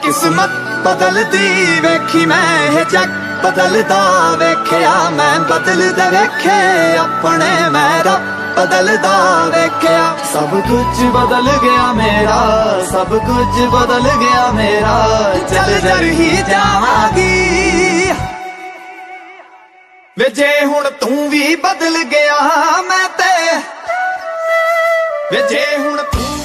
किस्मत बदलदी वेखी मैं ये जग बदलदा वेख्या मैं बदलदे वेखे अपने मैं रब बदलदा वेख्या सब कुछ बदल गया मेरा सब कुछ बदल गया मेरा चल जर ही जावांगी वे जे हुण तू भी बदल गया मैं ते वे जे हुण तू